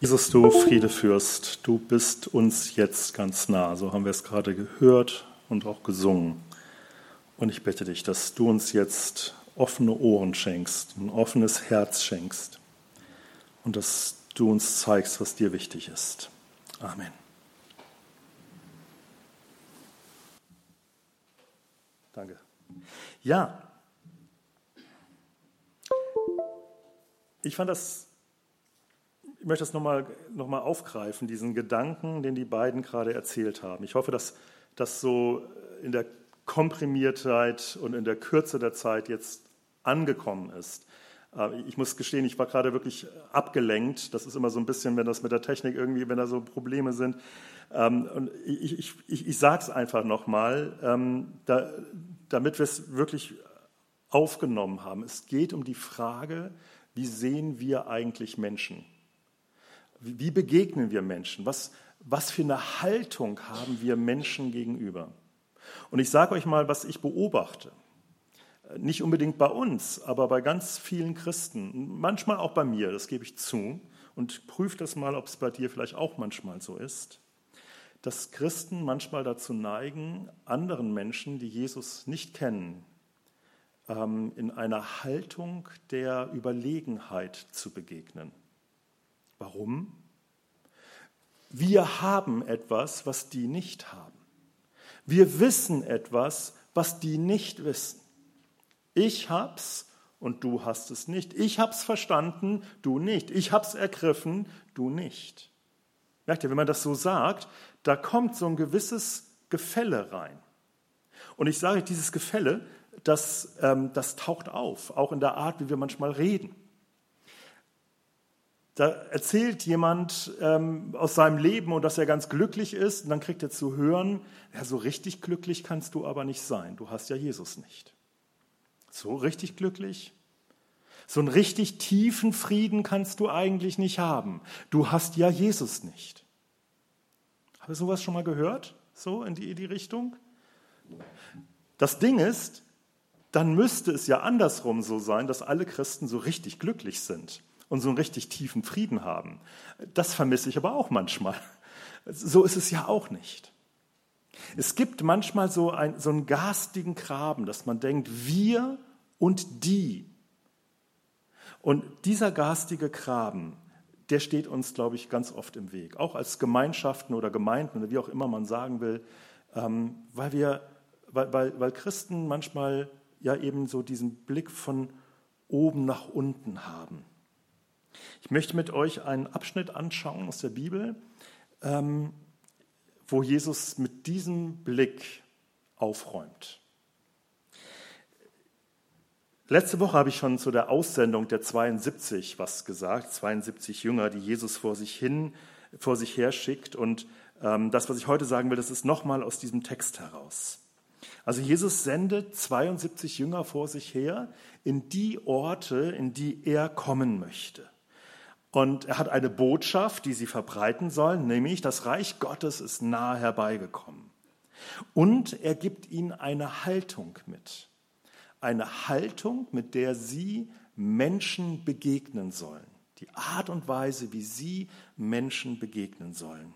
Jesus, du Friedefürst, du bist uns jetzt ganz nah. So haben wir es gerade gehört und auch gesungen. Und ich bitte dich, dass du uns jetzt offene Ohren schenkst, ein offenes Herz schenkst und dass du uns zeigst, was dir wichtig ist. Amen. Danke. Ja, ich möchte das nochmal aufgreifen, diesen Gedanken, den die beiden gerade erzählt haben. Ich hoffe, dass das so in der Komprimiertheit und in der Kürze der Zeit jetzt angekommen ist. Ich muss gestehen, ich war gerade wirklich abgelenkt. Das ist immer so ein bisschen, wenn das mit der Technik irgendwie, wenn da so Probleme sind. Und ich sage es einfach nochmal, damit wir es wirklich aufgenommen haben. Es geht um die Frage, wie sehen wir eigentlich Menschen? Wie begegnen wir Menschen? Was für eine Haltung haben wir Menschen gegenüber? Und ich sage euch mal, was ich beobachte. Nicht unbedingt bei uns, aber bei ganz vielen Christen. Manchmal auch bei mir, das gebe ich zu. Und prüf das mal, ob es bei dir vielleicht auch manchmal so ist. Dass Christen manchmal dazu neigen, anderen Menschen, die Jesus nicht kennen, in einer Haltung der Überlegenheit zu begegnen. Warum? Wir haben etwas, was die nicht haben. Wir wissen etwas, was die nicht wissen. Ich hab's und du hast es nicht. Ich hab's verstanden, du nicht. Ich hab's ergriffen, du nicht. Merkt ihr, wenn man das so sagt, da kommt so ein gewisses Gefälle rein. Und ich sage, dieses Gefälle, das taucht auf, auch in der Art, wie wir manchmal reden. Da erzählt jemand aus seinem Leben und dass er ganz glücklich ist und dann kriegt er zu hören, ja, so richtig glücklich kannst du aber nicht sein, du hast ja Jesus nicht. So richtig glücklich? So einen richtig tiefen Frieden kannst du eigentlich nicht haben, du hast ja Jesus nicht. Habt ihr sowas schon mal gehört, so in die Richtung? Das Ding ist, dann müsste es ja andersrum so sein, dass alle Christen so richtig glücklich sind und so einen richtig tiefen Frieden haben. Das vermisse ich aber auch manchmal. So ist es ja auch nicht. Es gibt manchmal so einen garstigen Graben, dass man denkt, wir und die. Und dieser garstige Graben, der steht uns, glaube ich, ganz oft im Weg. Auch als Gemeinschaften oder Gemeinden oder wie auch immer man sagen will, weil Christen manchmal ja eben so diesen Blick von oben nach unten haben. Ich möchte mit euch einen Abschnitt anschauen aus der Bibel, wo Jesus mit diesem Blick aufräumt. Letzte Woche habe ich schon zu der Aussendung der 72 was gesagt, 72 Jünger, die Jesus vor sich her schickt. Und das, was ich heute sagen will, das ist nochmal aus diesem Text heraus. Also Jesus sendet 72 Jünger vor sich her in die Orte, in die er kommen möchte. Und er hat eine Botschaft, die sie verbreiten sollen, nämlich das Reich Gottes ist nahe herbeigekommen. Und er gibt ihnen eine Haltung mit. Eine Haltung, mit der sie Menschen begegnen sollen. Die Art und Weise, wie sie Menschen begegnen sollen.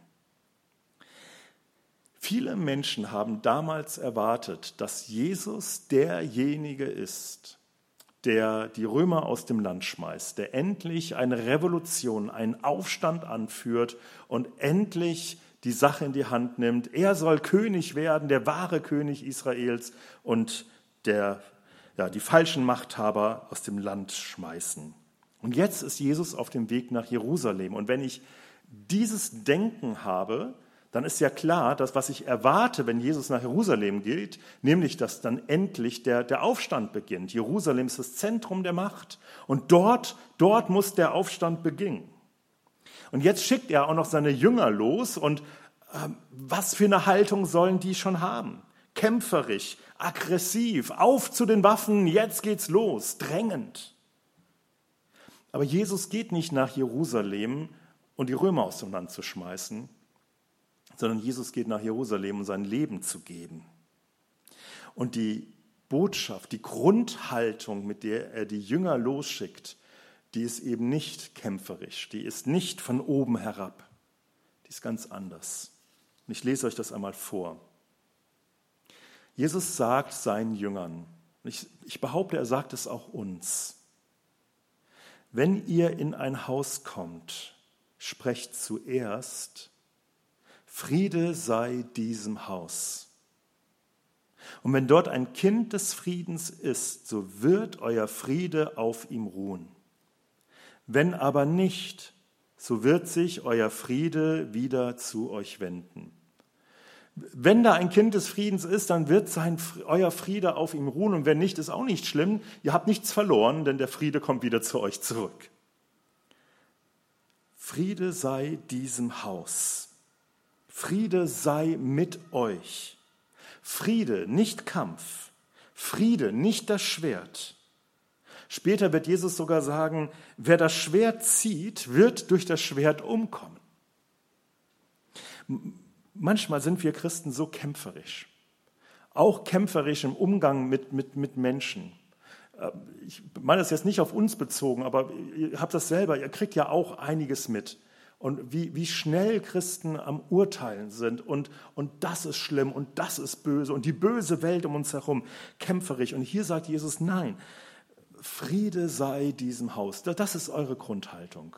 Viele Menschen haben damals erwartet, dass Jesus derjenige ist, der die Römer aus dem Land schmeißt, der endlich eine Revolution, einen Aufstand anführt und endlich die Sache in die Hand nimmt. Er soll König werden, der wahre König Israels und die falschen Machthaber aus dem Land schmeißen. Und jetzt ist Jesus auf dem Weg nach Jerusalem. Und wenn ich dieses Denken habe, dann ist ja klar, dass was ich erwarte, wenn Jesus nach Jerusalem geht, nämlich, dass dann endlich der Aufstand beginnt. Jerusalem ist das Zentrum der Macht und dort muss der Aufstand beginnen. Und jetzt schickt er auch noch seine Jünger los und was für eine Haltung sollen die schon haben? Kämpferisch, aggressiv, auf zu den Waffen, jetzt geht's los, drängend. Aber Jesus geht nicht nach Jerusalem, um die Römer aus dem Land zu schmeißen, sondern Jesus geht nach Jerusalem, um sein Leben zu geben. Und die Botschaft, die Grundhaltung, mit der er die Jünger losschickt, die ist eben nicht kämpferisch, die ist nicht von oben herab, die ist ganz anders. Und ich lese euch das einmal vor. Jesus sagt seinen Jüngern, ich behaupte, er sagt es auch uns: Wenn ihr in ein Haus kommt, sprecht zuerst: Friede sei diesem Haus. Und wenn dort ein Kind des Friedens ist, so wird euer Friede auf ihm ruhen. Wenn aber nicht, so wird sich euer Friede wieder zu euch wenden. Wenn da ein Kind des Friedens ist, dann wird euer Friede auf ihm ruhen. Und wenn nicht, ist auch nicht schlimm. Ihr habt nichts verloren, denn der Friede kommt wieder zu euch zurück. Friede sei diesem Haus. Friede sei mit euch. Friede, nicht Kampf. Friede, nicht das Schwert. Später wird Jesus sogar sagen, wer das Schwert zieht, wird durch das Schwert umkommen. Manchmal sind wir Christen so kämpferisch, auch kämpferisch im Umgang mit Menschen. Ich meine das jetzt nicht auf uns bezogen, aber ihr habt das selber, ihr kriegt ja auch einiges mit. Und wie schnell Christen am Urteilen sind und das ist schlimm und das ist böse und die böse Welt um uns herum, kämpferisch. Und hier sagt Jesus, nein, Friede sei diesem Haus. Das ist eure Grundhaltung.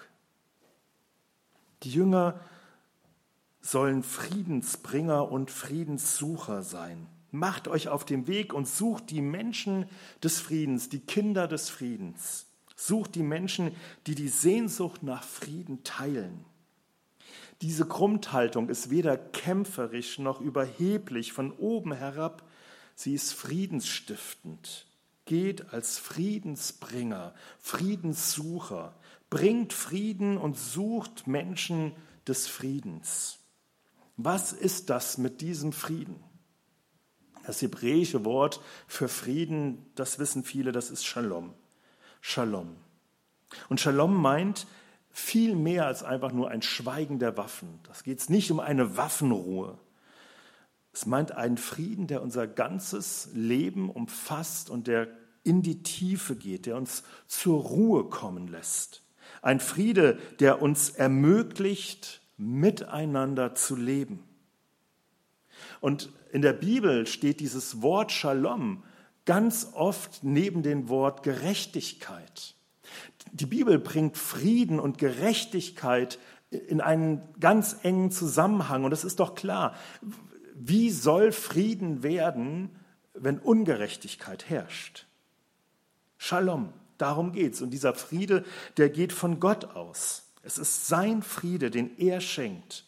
Die Jünger sollen Friedensbringer und Friedenssucher sein. Macht euch auf den Weg und sucht die Menschen des Friedens, die Kinder des Friedens. Sucht die Menschen, die die Sehnsucht nach Frieden teilen. Diese Grundhaltung ist weder kämpferisch noch überheblich von oben herab. Sie ist friedensstiftend. Geht als Friedensbringer, Friedenssucher. Bringt Frieden und sucht Menschen des Friedens. Was ist das mit diesem Frieden? Das hebräische Wort für Frieden, das wissen viele, das ist Shalom. Shalom. Und Shalom meint viel mehr als einfach nur ein Schweigen der Waffen. Das geht nicht um eine Waffenruhe. Es meint einen Frieden, der unser ganzes Leben umfasst und der in die Tiefe geht, der uns zur Ruhe kommen lässt. Ein Friede, der uns ermöglicht, miteinander zu leben. Und in der Bibel steht dieses Wort Shalom ganz oft neben dem Wort Gerechtigkeit. Die Bibel bringt Frieden und Gerechtigkeit in einen ganz engen Zusammenhang. Und es ist doch klar, wie soll Frieden werden, wenn Ungerechtigkeit herrscht? Shalom, darum geht's. Und dieser Friede, der geht von Gott aus. Es ist sein Friede, den er schenkt.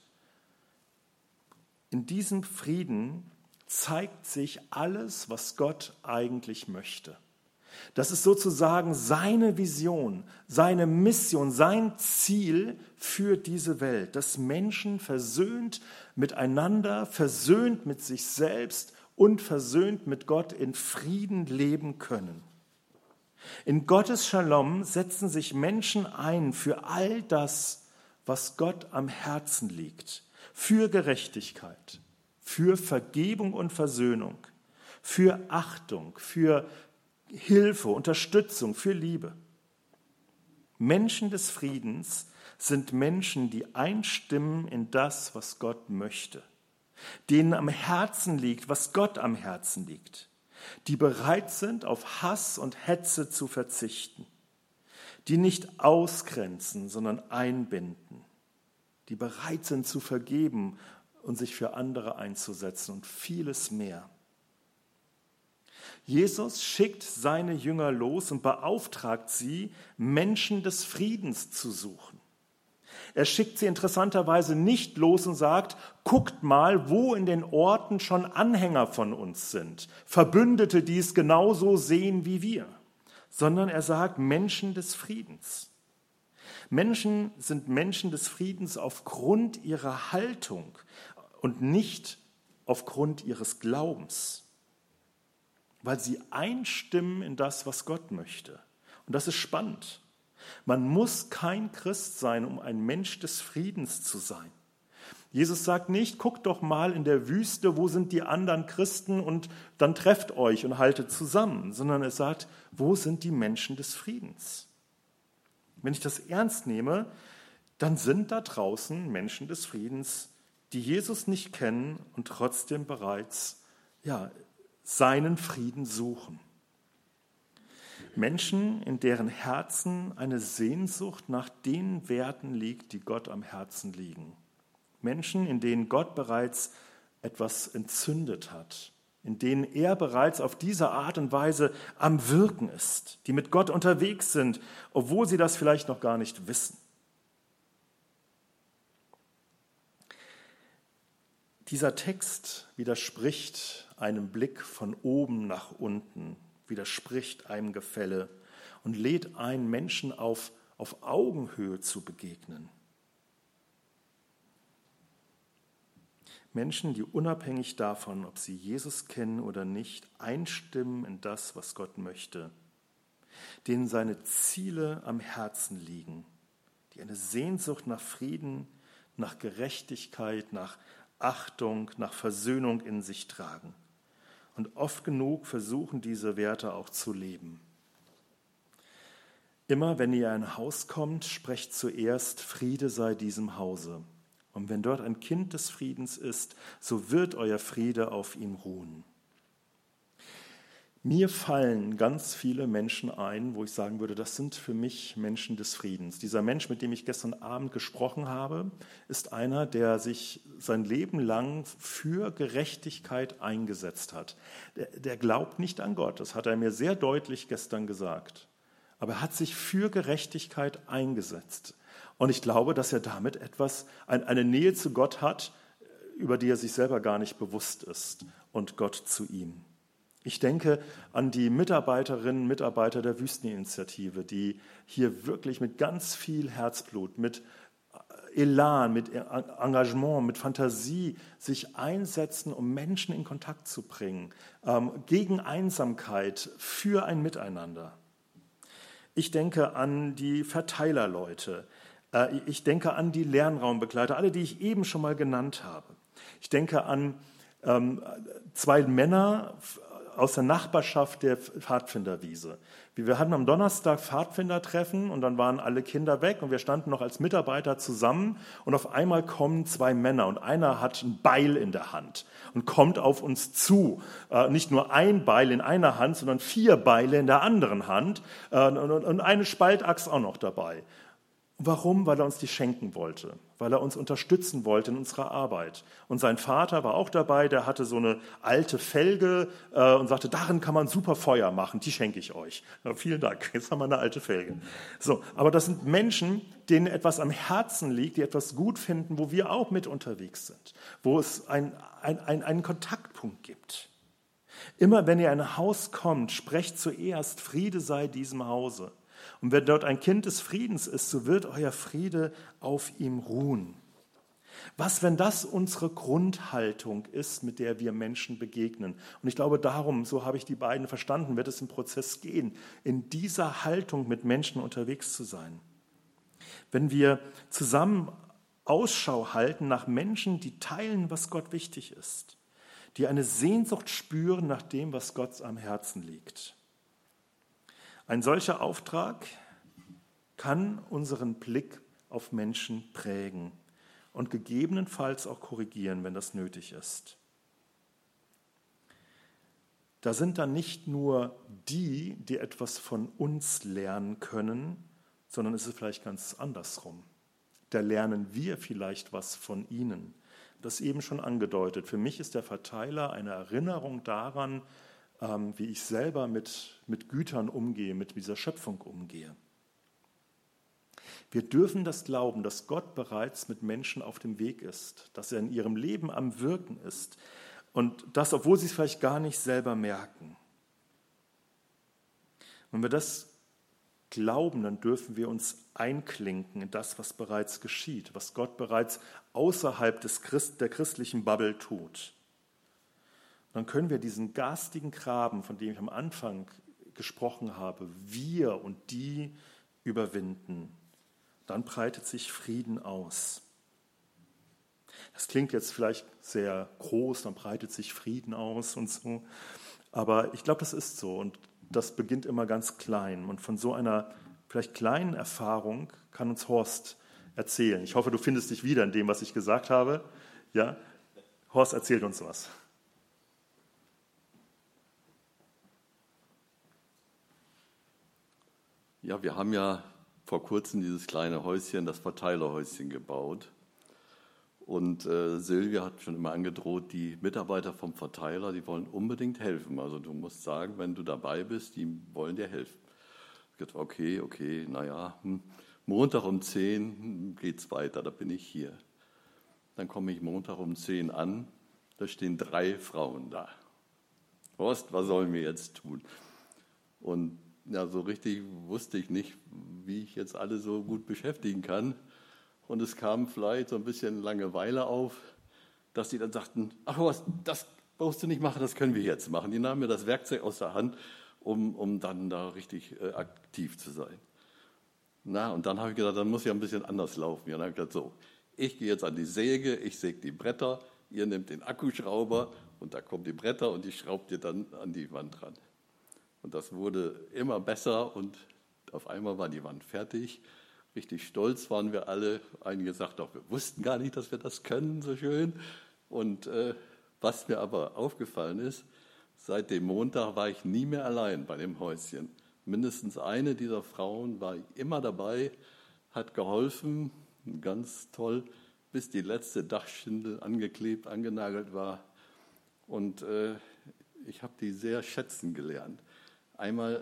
In diesem Frieden zeigt sich alles, was Gott eigentlich möchte. Das ist sozusagen seine Vision, seine Mission, sein Ziel für diese Welt, dass Menschen versöhnt miteinander, versöhnt mit sich selbst und versöhnt mit Gott in Frieden leben können. In Gottes Shalom setzen sich Menschen ein für all das, was Gott am Herzen liegt, für Gerechtigkeit, für Vergebung und Versöhnung, für Achtung, für Hilfe, Unterstützung, für Liebe. Menschen des Friedens sind Menschen, die einstimmen in das, was Gott möchte, denen am Herzen liegt, was Gott am Herzen liegt, die bereit sind, auf Hass und Hetze zu verzichten, die nicht ausgrenzen, sondern einbinden, die bereit sind zu vergeben und sich für andere einzusetzen und vieles mehr. Jesus schickt seine Jünger los und beauftragt sie, Menschen des Friedens zu suchen. Er schickt sie interessanterweise nicht los und sagt, guckt mal, wo in den Orten schon Anhänger von uns sind, Verbündete, die es genauso sehen wie wir, sondern er sagt Menschen des Friedens. Menschen sind Menschen des Friedens aufgrund ihrer Haltung und nicht aufgrund ihres Glaubens, weil sie einstimmen in das, was Gott möchte. Und das ist spannend. Man muss kein Christ sein, um ein Mensch des Friedens zu sein. Jesus sagt nicht, guckt doch mal in der Wüste, wo sind die anderen Christen und dann trefft euch und haltet zusammen, sondern er sagt, wo sind die Menschen des Friedens? Wenn ich das ernst nehme, dann sind da draußen Menschen des Friedens, die Jesus nicht kennen und trotzdem bereits seinen Frieden suchen. Menschen, in deren Herzen eine Sehnsucht nach den Werten liegt, die Gott am Herzen liegen. Menschen, in denen Gott bereits etwas entzündet hat, in denen er bereits auf diese Art und Weise am Wirken ist, die mit Gott unterwegs sind, obwohl sie das vielleicht noch gar nicht wissen. Dieser Text widerspricht einem Blick von oben nach unten, widerspricht einem Gefälle und lädt ein, Menschen auf Augenhöhe zu begegnen. Menschen, die unabhängig davon, ob sie Jesus kennen oder nicht, einstimmen in das, was Gott möchte, denen seine Ziele am Herzen liegen, die eine Sehnsucht nach Frieden, nach Gerechtigkeit, nach Achtung, nach Versöhnung in sich tragen. Und oft genug versuchen diese Werte auch zu leben. Immer wenn ihr in ein Haus kommt, sprecht zuerst, Friede sei diesem Hause. Und wenn dort ein Kind des Friedens ist, so wird euer Friede auf ihm ruhen. Mir fallen ganz viele Menschen ein, wo ich sagen würde, das sind für mich Menschen des Friedens. Dieser Mensch, mit dem ich gestern Abend gesprochen habe, ist einer, der sich sein Leben lang für Gerechtigkeit eingesetzt hat. Der glaubt nicht an Gott, das hat er mir sehr deutlich gestern gesagt. Aber er hat sich für Gerechtigkeit eingesetzt. Und ich glaube, dass er damit eine Nähe zu Gott hat, über die er sich selber gar nicht bewusst ist, und Gott zu ihm. Ich denke an die Mitarbeiterinnen und Mitarbeiter der Wüsteninitiative, die hier wirklich mit ganz viel Herzblut, mit Elan, mit Engagement, mit Fantasie sich einsetzen, um Menschen in Kontakt zu bringen, gegen Einsamkeit, für ein Miteinander. Ich denke an die Verteilerleute, ich denke an die Lernraumbegleiter, alle, die ich eben schon mal genannt habe. Ich denke an 2 Männer aus der Nachbarschaft der Pfadfinderwiese. Wir hatten am Donnerstag Pfadfindertreffen und dann waren alle Kinder weg und wir standen noch als Mitarbeiter zusammen und auf einmal kommen 2 Männer und einer hat ein Beil in der Hand und kommt auf uns zu. Nicht nur ein Beil in einer Hand, sondern 4 Beile in der anderen Hand und eine Spaltaxt auch noch dabei. Warum? Weil er uns die schenken wollte, weil er uns unterstützen wollte in unserer Arbeit. Und sein Vater war auch dabei, der hatte so eine alte Felge und sagte, darin kann man super Feuer machen, die schenke ich euch. Na, vielen Dank, jetzt haben wir eine alte Felge. So, aber das sind Menschen, denen etwas am Herzen liegt, die etwas gut finden, wo wir auch mit unterwegs sind, wo es einen Kontaktpunkt gibt. Immer wenn ihr in ein Haus kommt, sprecht zuerst, Friede sei diesem Hause. Und wenn dort ein Kind des Friedens ist, so wird euer Friede auf ihm ruhen. Was, wenn das unsere Grundhaltung ist, mit der wir Menschen begegnen? Und ich glaube, darum, so habe ich die beiden verstanden, wird es im Prozess gehen, in dieser Haltung mit Menschen unterwegs zu sein. Wenn wir zusammen Ausschau halten nach Menschen, die teilen, was Gott wichtig ist, die eine Sehnsucht spüren nach dem, was Gott am Herzen liegt. Ein solcher Auftrag kann unseren Blick auf Menschen prägen und gegebenenfalls auch korrigieren, wenn das nötig ist. Da sind dann nicht nur die, die etwas von uns lernen können, sondern es ist vielleicht ganz andersrum. Da lernen wir vielleicht was von ihnen. Das eben schon angedeutet. Für mich ist der Verteiler eine Erinnerung daran, wie ich selber mit Gütern umgehe, mit dieser Schöpfung umgehe. Wir dürfen das glauben, dass Gott bereits mit Menschen auf dem Weg ist, dass er in ihrem Leben am Wirken ist und das, obwohl sie es vielleicht gar nicht selber merken. Wenn wir das glauben, dann dürfen wir uns einklinken in das, was bereits geschieht, was Gott bereits außerhalb der christlichen Bubble tut. Dann können wir diesen garstigen Graben, von dem ich am Anfang gesprochen habe, wir und die überwinden. Dann breitet sich Frieden aus. Das klingt jetzt vielleicht sehr groß, dann breitet sich Frieden aus und so. Aber ich glaube, das ist so und das beginnt immer ganz klein. Und von so einer vielleicht kleinen Erfahrung kann uns Horst erzählen. Ich hoffe, du findest dich wieder in dem, was ich gesagt habe. Ja? Horst erzählt uns was. Ja, wir haben ja vor kurzem dieses kleine Häuschen, das Verteilerhäuschen, gebaut. Und Silvia hat schon immer angedroht, die Mitarbeiter vom Verteiler, die wollen unbedingt helfen. Also du musst sagen, wenn du dabei bist, die wollen dir helfen. Ich dachte, okay, naja, Montag um 10 geht's weiter, da bin ich hier. Dann komme ich Montag um 10 an, da stehen 3 Frauen da. Horst, was sollen wir jetzt tun? Und ja, so richtig wusste ich nicht, wie ich jetzt alle so gut beschäftigen kann. Und es kam vielleicht so ein bisschen Langeweile auf, dass die dann sagten, ach Horst, das brauchst du nicht machen, das können wir jetzt machen. Die nahmen mir das Werkzeug aus der Hand, um dann da richtig aktiv zu sein. Na, und dann habe ich gedacht, dann muss ja ein bisschen anders laufen. Ja, dann habe ich gedacht, so, ich gehe jetzt an die Säge, ich säge die Bretter, ihr nehmt den Akkuschrauber und da kommen die Bretter und die schraubt ihr dann an die Wand ran. Und das wurde immer besser und auf einmal war die Wand fertig. Richtig stolz waren wir alle. Einige sagten auch, wir wussten gar nicht, dass wir das können, so schön. Und was mir aber aufgefallen ist, seit dem Montag war ich nie mehr allein bei dem Häuschen. Mindestens eine dieser Frauen war immer dabei, hat geholfen, ganz toll, bis die letzte Dachschindel angeklebt, angenagelt war. Und ich habe die sehr schätzen gelernt. Einmal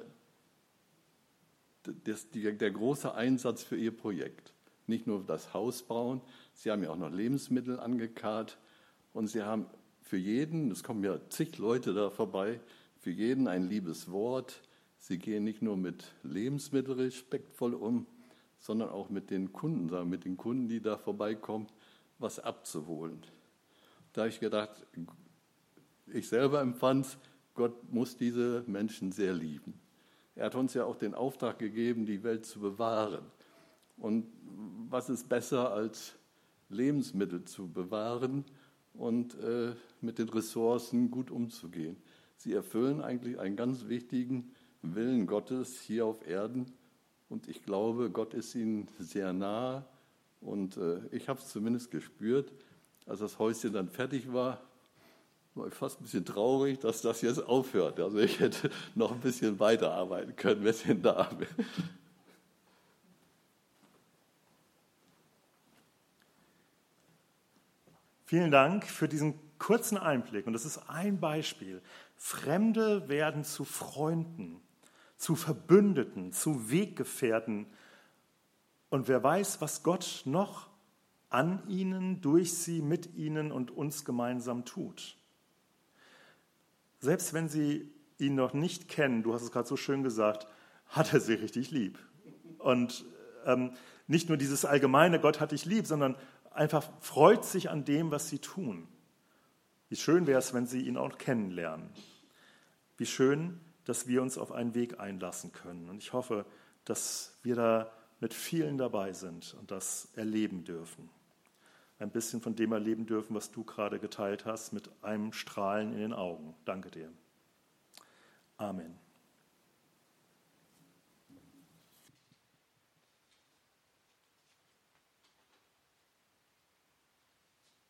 der große Einsatz für ihr Projekt. Nicht nur das Haus bauen, sie haben ja auch noch Lebensmittel angekarrt und sie haben für jeden, es kommen ja zig Leute da vorbei, für jeden ein liebes Wort. Sie gehen nicht nur mit Lebensmitteln respektvoll um, sondern auch mit den Kunden, die da vorbeikommen, was abzuholen. Da habe ich gedacht, ich selber empfand, Gott muss diese Menschen sehr lieben. Er hat uns ja auch den Auftrag gegeben, die Welt zu bewahren. Und was ist besser, als Lebensmittel zu bewahren und mit den Ressourcen gut umzugehen? Sie erfüllen eigentlich einen ganz wichtigen Willen Gottes hier auf Erden. Und ich glaube, Gott ist ihnen sehr nah. Und ich habe es zumindest gespürt, als das Häuschen dann fertig war ich fast ein bisschen traurig, dass das jetzt aufhört. Also ich hätte noch ein bisschen weiterarbeiten können, wenn ich da bin. Vielen Dank für diesen kurzen Einblick. Und das ist ein Beispiel. Fremde werden zu Freunden, zu Verbündeten, zu Weggefährten. Und wer weiß, was Gott noch an ihnen, durch sie, mit ihnen und uns gemeinsam tut. Selbst wenn sie ihn noch nicht kennen, du hast es gerade so schön gesagt, hat er sie richtig lieb. Und nicht nur dieses allgemeine Gott hat dich lieb, sondern einfach freut sich an dem, was sie tun. Wie schön wäre es, wenn sie ihn auch kennenlernen. Wie schön, dass wir uns auf einen Weg einlassen können. Und ich hoffe, dass wir da mit vielen dabei sind und das erleben dürfen. Ein bisschen von dem erleben dürfen, was du gerade geteilt hast, mit einem Strahlen in den Augen. Danke dir. Amen.